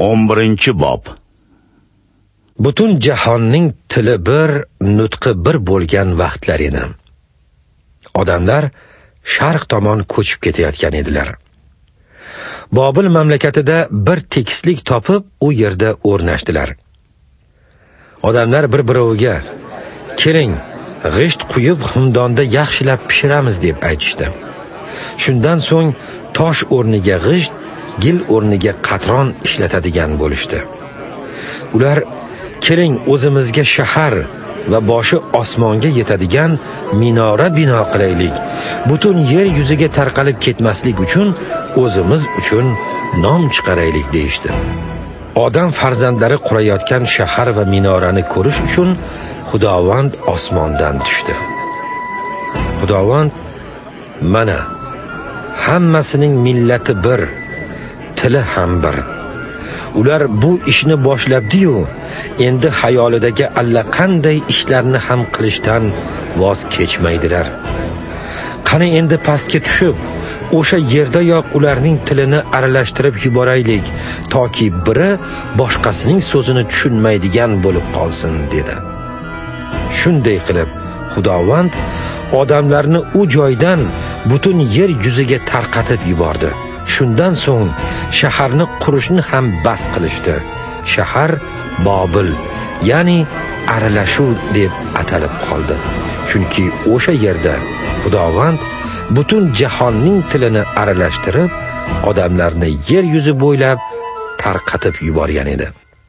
11-bob. Butun jahonning tili bir, nutqi bir bo'lgan vaqtlar edi. Odamlar sharq tomon ko'chib ketayotgan edilar. Bobil mamlakatida bir tekislik topib, u yerda o'rnashdilar. Odamlar bir-biriga "Keling, g'isht quyib xumdonda yaxshilab pishiramiz" deb aytishdi. Shundan so'ng tosh o'rniga g'isht, gil o'rniga qatron ishlatadigan bo'lishdi. Ular "Keling, o'zimizga shahar va boshi osmonga yetadigan minora bino qilaylik. Butun yer yuziga tarqalib ketmaslik uchun o'zimiz uchun nom chiqaraylik" deyishdi. Odam farzandlari qurayotgan shahar va minorani ko'rish uchun Xudovand osmondan tushdi. Xudovand: "Mana, hammasining millati bir, tili ham bir. Ular bu ishni boshlabdi-yu, endi hayolidagi allaqanday ishlarni ham qilishdan voz kechmaydilar. Qani endi pastga tushib, o'sha yerdayoq ularning tilini aralashtirib yuboraylik, toki biri boshqasining so'zini tushunmaydigan bo'lib qolsin" dedi. Shunday qilib, Xudovand odamlarni u joydan butun yer yuziga tarqatib yubordi. Shundan so'ng shaharni qurishni ham bas qilishdi. Shahar Bobil, ya'ni aralashuv deb atalib qoldi. Chunki o'sha yerda Xudovand butun jahonning tilini aralashtirib, odamlarni yer yuzi bo'ylab tarqatib yuborgan edi.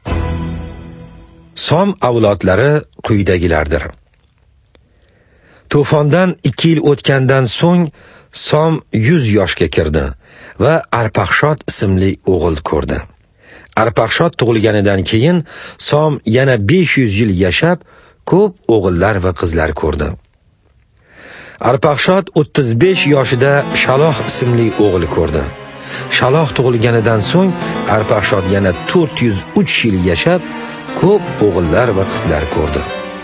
Som avlodlari quyidagilardir. To'fondan 2 yil o'tgandan so'ng Som 100 yoshga kirdi va Arpaxshod ismli o'g'il ko'rdi. Arpaxshod tug'ilganidan keyin Som yana 500 yil yashab, ko'p o'g'illar va qizlar ko'rdi. Arpaxshod 35 yoshida Shaloh ismli o'g'il ko'rdi. Shaloh tug'ilganidan so'ng Arpaxshod yana 403 yil yashab, ko'p o'g'illar va qizlar ko'rdi.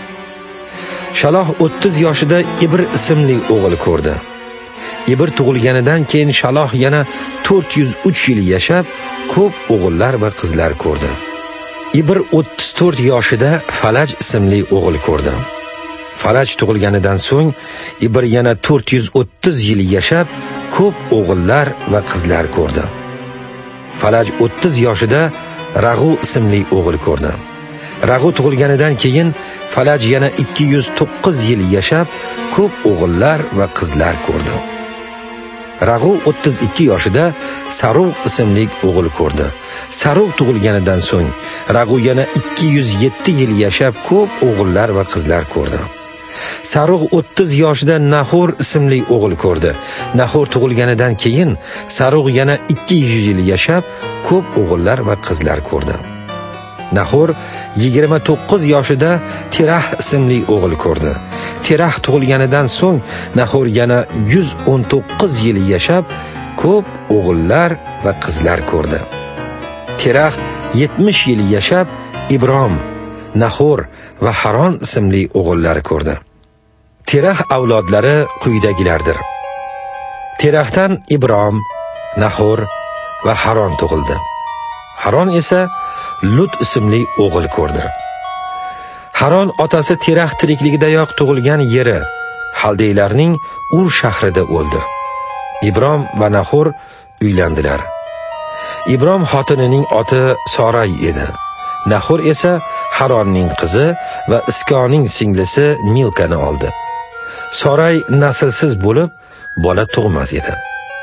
Shaloh 30 yoshida Ibr ismli o'g'il ko'rdi. Ibr tug'ilganidan keyin Shaloh yana 403 yil yashab, ko'p o'g'illar va qizlar ko'rdi. Ibr 34 yoshida Falaj ismli o'g'il ko'rdi. Falaj tug'ilganidan so'ng Ibr yana 430 yil yashab, ko'p o'g'illar va qizlar ko'rdi. Falaj 30 yoshida Rag'u ismli o'g'il ko'rdi. Rag'u tug'ilganidan keyin Falaj yana 209 yil yashab, ko'p o'g'illar va qizlar ko'rdi. Rag'u 32 yoshida Sarug' ismli o'g'il ko'rdi. Sarug' tug'ilganidan so'ng Rag'u yana 207 yil yashab, ko'p o'g'illar va qizlar ko'rdi. Sarug' 30 yoshida Nahor ismli o'g'il ko'rdi. Nahor tug'ilganidan keyin Sarug' yana 200 yil yashab, ko'p o'g'illar va qizlar ko'rdi. Nahor 29 yoshida Terah ismli o'g'il ko'rdi. Terah tug'ilganidan so'ng Nahor yana 119 yil yashab, ko'p o'g'illar va qizlar ko'rdi. Terah 70 yil yashab, Ibrom, Nahor va Haron ismli o'g'illar ko'rdi. Terah avlodlari quyidagilardir. Terahdan Ibrom, Nahor va Haron tug'ildi. Haron esa Lut ismli o'g'il ko'rdi. Haron otasi Terah tirikligidayoq tug'ilgan yeri Xaldeylarning Ur shahrida o'ldi. Ibrom va Nahor uylandilar. Ibrom xotinining oti Soray edi. Nahor esa Haronning qizi va Iskoning singlisi Milkani oldi. Soray naslsiz bo'lib, bola tug'mas edi.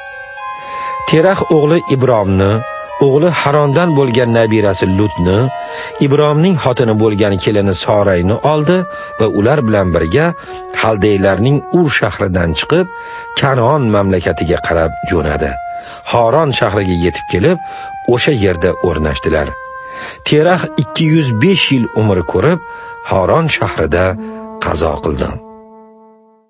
Terah o'g'li Ibromni, o'g'li Harondan bo'lgan nabirasi Lutni, Ibromning xotini bo'lgan kelini Sorayni oldi va ular bilan birga Xaldeylarning Ur shahridan chiqib, Kan'on mamlakatiga qarab jo'nadi. Haron shahriga yetib kelib, o'sha yerda o'rnashdilar. Terah 205 yil umr ko'rib, Haron shahrida qazo qildi.